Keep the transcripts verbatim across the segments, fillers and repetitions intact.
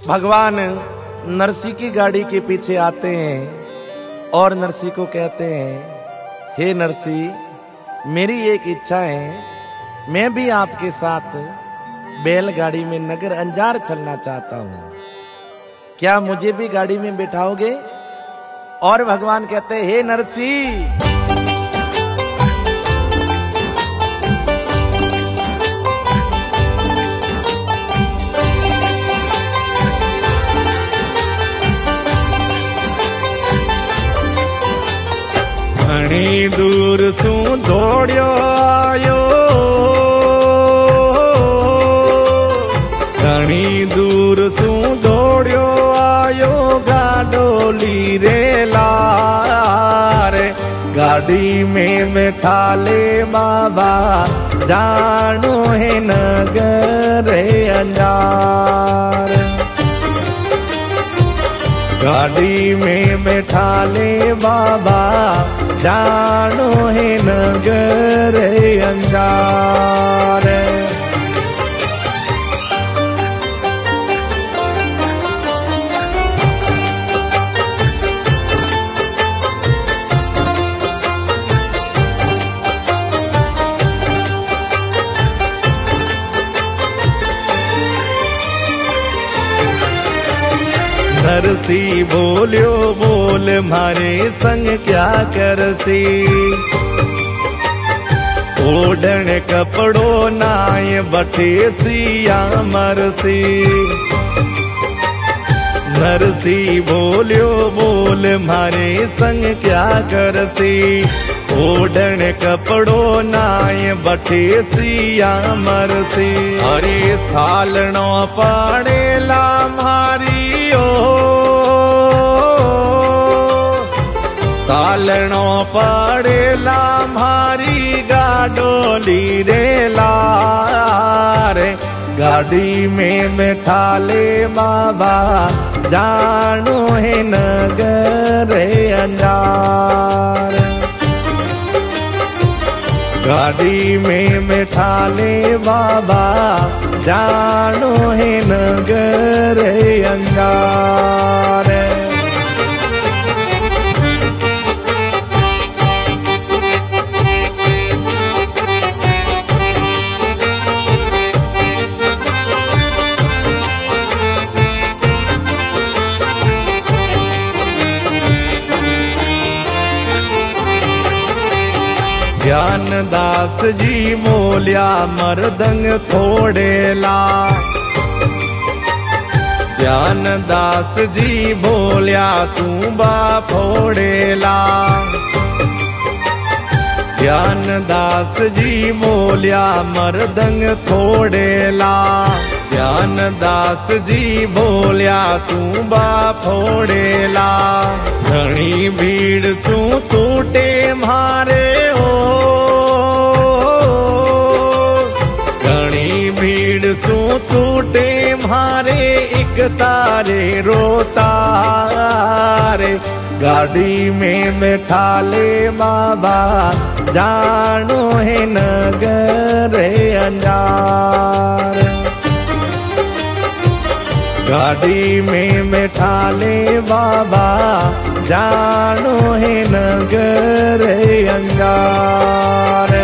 भगवान नरसी की गाड़ी के पीछे आते हैं और नरसी को कहते हैं, हे नरसी, मेरी एक इच्छा है, मैं भी आपके साथ बैलगाड़ी में नगर अंजार चलना चाहता हूं, क्या मुझे भी गाड़ी में बिठाओगे? और भगवान कहते हैं, हे नरसी, घणी दूर सू दौड़ियो आयो, घणी दूर सू दौड़ियो आयो, गाडोली रे लार, गाड़ी में बैठा ले बाबा, जानो है नगर अंजार। गाड़ी में बैठा ले बाबा, जानो है नगर अंजार। नरसी बोलियो बोल मारे संग क्या करसी, ओढ़ण कपड़ो नाय बठेसी या मरसी। नरसी बोलियो बोल मारे संग क्या करसी, ओढ़ण कपड़ो नाय बठेसी या मरसी। अरे सालनो पड़ेला मारी ओ, सालनो पड़ेला मारी गाडोली रे लार, गाड़ी में बैठा ले बाबा, जानो है नगर अंजार। गाड़ी में बैठा ले बाबा, जानो है नगर अंजार। ज्ञानदास जी बोलिया मर्दंग थोड़ेला, ज्ञानदास जी बोलिया तू बा फोड़ेला। ज्ञानदास जी बोलिया मर्दंग थोड़ेला, ज्ञानदास जी बोलिया तू बा फोड़ेला। घणी भीड़ सू टूटे मारे हो, घणी भीड़ सू टूटे मारे, एक तारे रोतारे, गाड़ी में बैठा ले बाबा, जानो है नगर अंजार। गाड़ी में बैठा ले बाबा, जानो है नगर अंजार।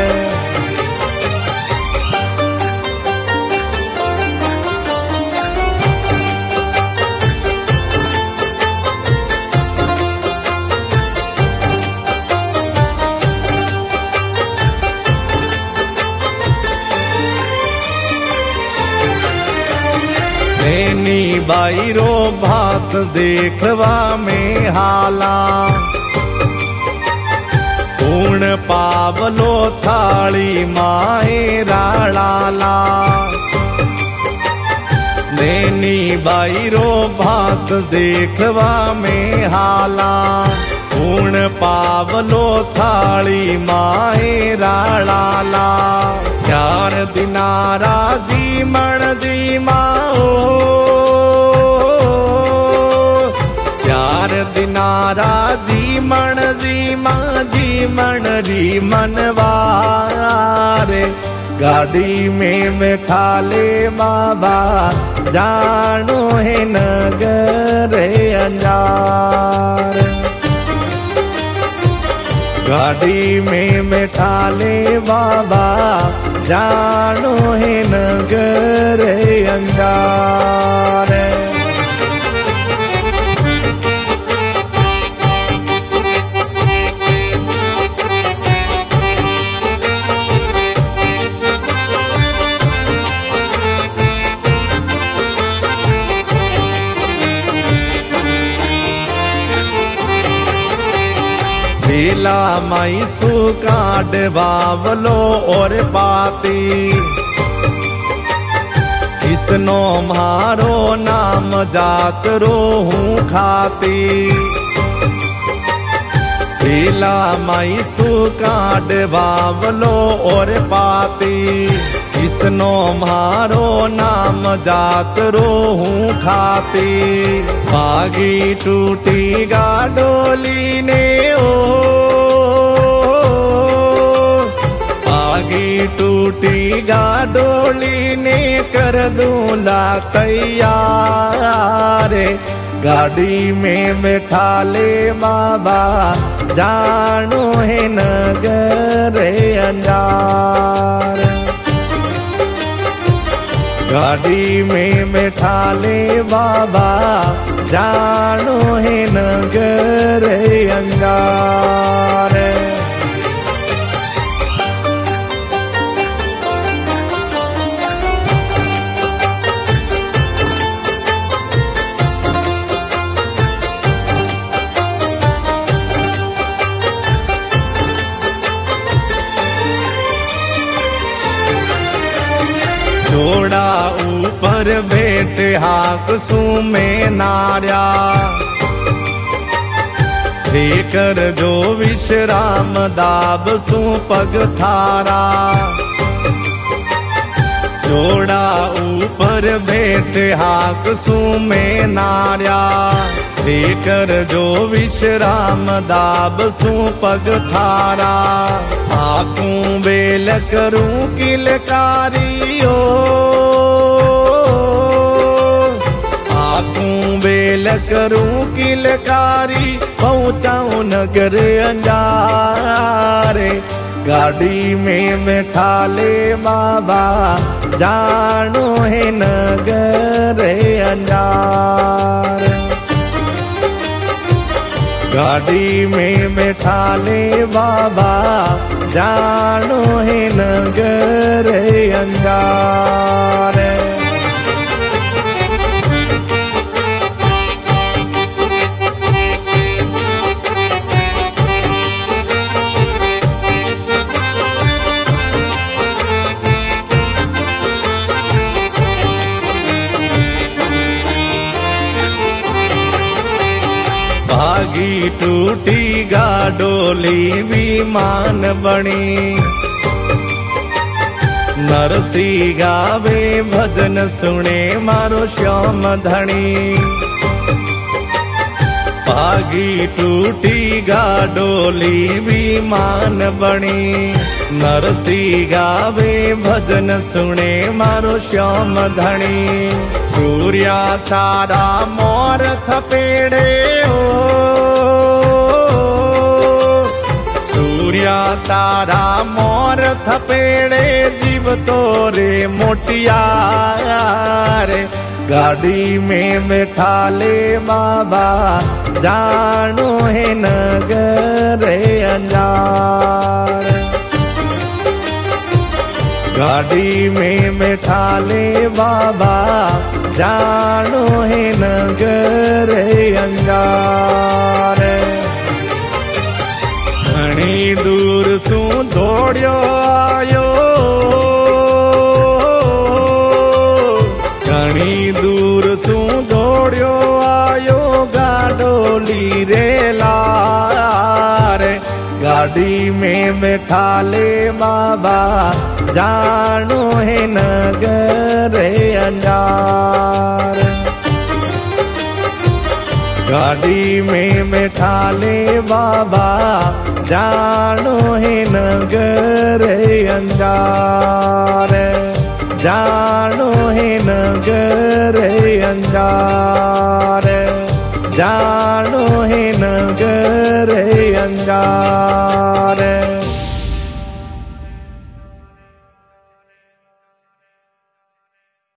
नैनी बाईरो भात देखवा में हाला, पूर्ण पावलो थाली माए राड़ाला। नैनी बाईरो भात देखवा में हाला, पूर्ण पावलो थाली माए राड़ाला। चार दिनारा जी मण जी माओ, चार दिनारा जी मण जी माँ जी मन री मनवारे, गाड़ी में बैठा ले बाबा जानो है नगर अंजार। गाड़ी में बैठा ले बाबा जानो है नगर अंजार। लीला माई सुकाड बावलो और पाती, किसनो मारो नाम जात रोहूं खाती। लीला माई सुकाड बावलो और पाती, किसनो मारो नाम जात रोहूं खाती। भागी टूटी गाडोली ने ओ, भागी टूटी गाडोली ने कर दूंगा तैयार। गाड़ी में बैठा ले बाबा जानो है नगर अंजार। गाड़ी में बैठा ले बाबा जानो है नगर अंजार। जोड़ा ऊपर बैठ हाक सू में नार्या, लेकर जो विश्राम दाब सू पग थारा। जोड़ा ऊपर बैठ हाक सू में नार्या, लेकर जो विश्राम दाब सू पग थारा। आकूं बेल करूं किलकारियो, आकूं बेल करूं किलकारी, पहुंचाऊं नगर अंजार। गाड़ी में बैठा ले बाबा जानो है नगर अंजार। गाड़ी में बैठा ले बाबा जानो है नगर अंजार। भागी टूटी गाडोली विमान बनी, नरसी गावे भजन सुने मारो श्याम धनी। भागी टूटी गाडोली विमान बनी, नरसी गावे भजन सुने मारो श्याम धनी। सूर्या सारा मोर थपेड़े हो, सूर्या सारा मोर थपेड़े जीव तोरे मोटिया रे। गाड़ी में बैठा ले बाबा जानो है नगर अंजार। गाड़ी में बैठा ले बाबा जानो है नगर अंजार। घणी दूर सू दौड़ियो आयो, घणी दूर सू दौड़ियो आयो गाडोली रे लार। गाड़ी में बैठा ले बाबा जानो है नगर अंजार। गाड़ी में बैठा ले बाबा जानो है नगर अंजार, जानो है नगर अंजार, जानो है नगर अंजार।